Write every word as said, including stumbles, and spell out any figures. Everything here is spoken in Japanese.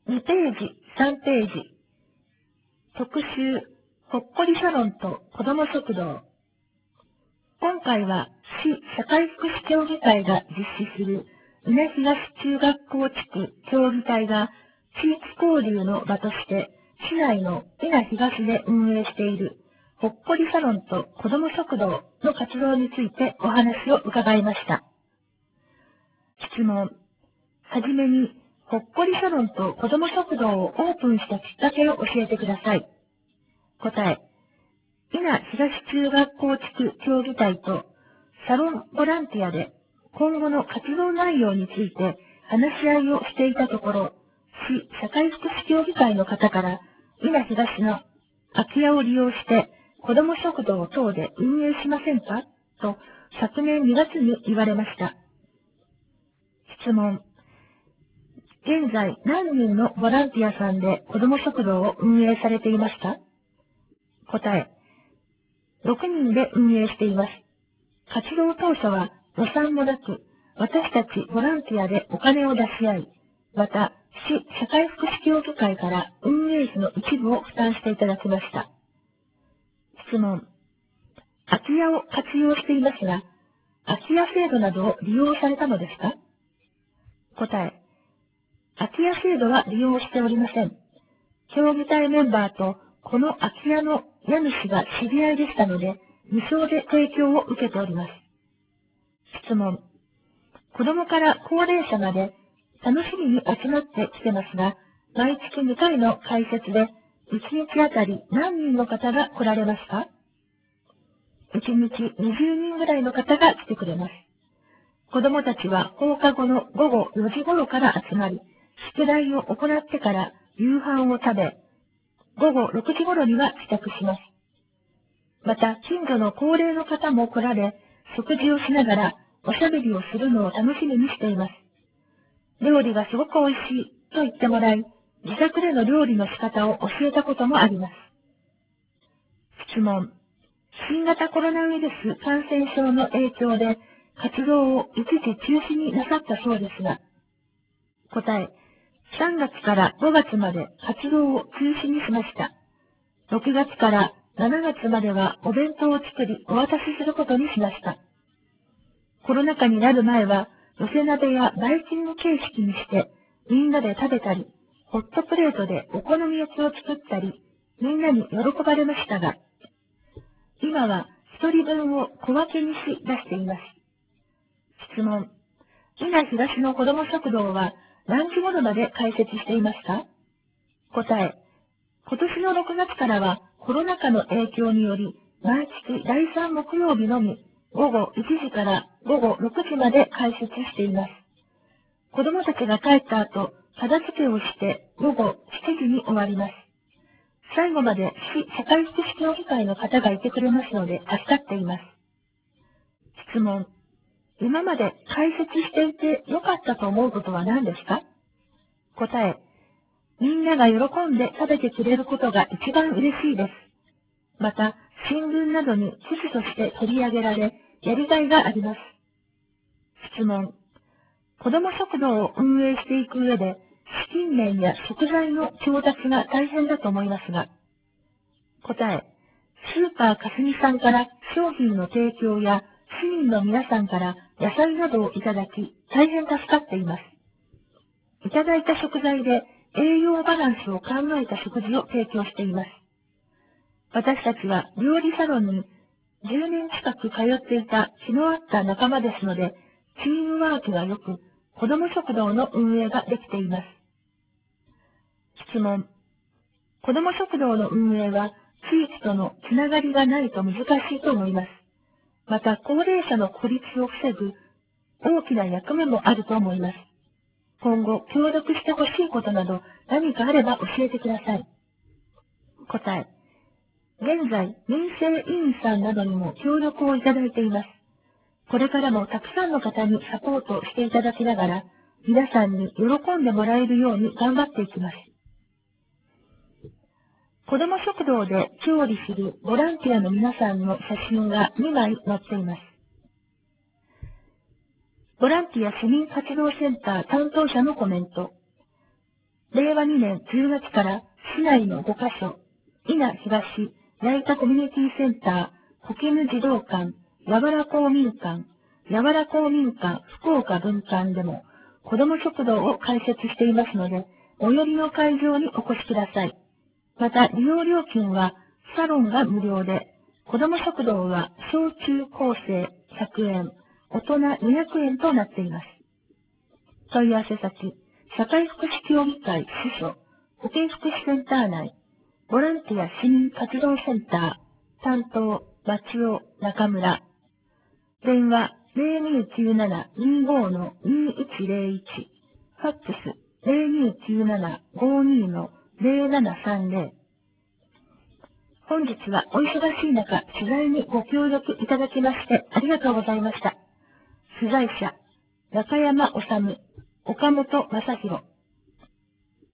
にページ、さんページ。特集、ほっこりサロンと子ども食堂。今回は、市社会福祉協議会が実施する、伊那東中学校地区協議隊が地域交流の場として、市内の伊那東で運営している、ほっこりサロンと子ども食堂の活動についてお話を伺いました。質問。はじめに、ほっこりサロンと子ども食堂をオープンしたきっかけを教えてください。答え。伊那東中学校地区協議隊とサロンボランティアで今後の活動内容について話し合いをしていたところ、市社会福祉協議会の方から伊那東の空き家を利用して子ども食堂等で運営しませんかと昨年にがつに言われました。質問。現在何人のボランティアさんで子ども食堂を運営されていますか？答え。ろくにんで運営しています。活動当初は予算もなく、私たちボランティアでお金を出し合い、また、市社会福祉協議会から運営費の一部を負担していただきました。質問。空き家を活用していますが、空き家制度などを利用されたのですか？答え。空き家制度は利用しておりません。協議隊メンバーとこの空き家の家主が知り合いでしたので、無償で提供を受けております。質問。子供から高齢者まで楽しみに集まってきてますが、毎月にかいの開設でいちにちあたり何人の方が来られますか？いちにちにじゅうにんぐらいの方が来てくれます。子供たちは放課後のごごよじ頃から集まり、宿題を行ってから夕飯を食べ、ごごろくじ頃には帰宅します。また、近所の高齢の方も来られ、食事をしながらおしゃべりをするのを楽しみにしています。料理がすごく美味しいと言ってもらい、自宅での料理の仕方を教えたこともあります。質問。新型コロナウイルス感染症の影響で活動を一時中止になさったそうですが、答え。さんがつからごがつまで活動を中止にしました。ろくがつからしちがつまではお弁当を作りお渡しすることにしました。コロナ禍になる前は、寄せ鍋やバイキング形式にして、みんなで食べたり、ホットプレートでお好み焼きを作ったり、みんなに喜ばれましたが、今は一人分を小分けにし出しています。質問。伊那東の子ども食堂は何時頃まで開設していますか？答え。今年のろくがつからはコロナ禍の影響により、毎月だいさん木曜日のみ、ごごいちじからごごろくじまで開設しています。子供たちが帰った後、片付けをしてごごしちじに終わります。最後まで市社会福祉協議会の方がいてくれますので助かっています。質問。今まで開設していて良かったと思うことは何ですか？答え。みんなが喜んで食べてくれることが一番嬉しいです。また、新聞などに記事として取り上げられ、やりがいがあります。質問。子ども食堂を運営していく上で、資金面や食材の調達が大変だと思いますが、答え。スーパーかすみさんから商品の提供や市民の皆さんから野菜などをいただき、大変助かっています。いただいた食材で栄養バランスを考えた食事を提供しています。私たちは料理サロンにじゅうねん近く通っていた気の合った仲間ですので、チームワークが良く、子ども食堂の運営ができています。質問。子ども食堂の運営は地域とのつながりがないと難しいと思います。また、高齢者の孤立を防ぐ大きな役目もあると思います。今後、協力してほしいことなど何かあれば教えてください。答え。現在、民生委員さんなどにも協力をいただいています。これからもたくさんの方にサポートしていただきながら、皆さんに喜んでもらえるように頑張っていきます。子ども食堂で調理するボランティアの皆さんの写真がにまい載っています。ボランティア市民活動センター担当者のコメント。 れいわにねんじゅうがつから市内のごカ所、伊那東、矢板コミュニティセンター、保健児童館、やわら公民館、やわら公民館福岡分館でも子ども食堂を開設していますので、最寄りの会場にお越しください。また、利用料金はサロンが無料で、子ども食堂は小中高生ひゃくえん、大人にひゃくえんとなっています。問い合わせ先、社会福祉協議会支所、保健福祉センター内、ボランティア市民活動センター、担当、松尾、中村。電話、ゼロにーきゅうなな にーごー のにーいちゼロいち。ファックス、ゼロにーきゅうなな ごーにー のゼロななさんゼロ。本日はお忙しい中、取材にご協力いただきましてありがとうございました。取材者、中山治、岡本正宏。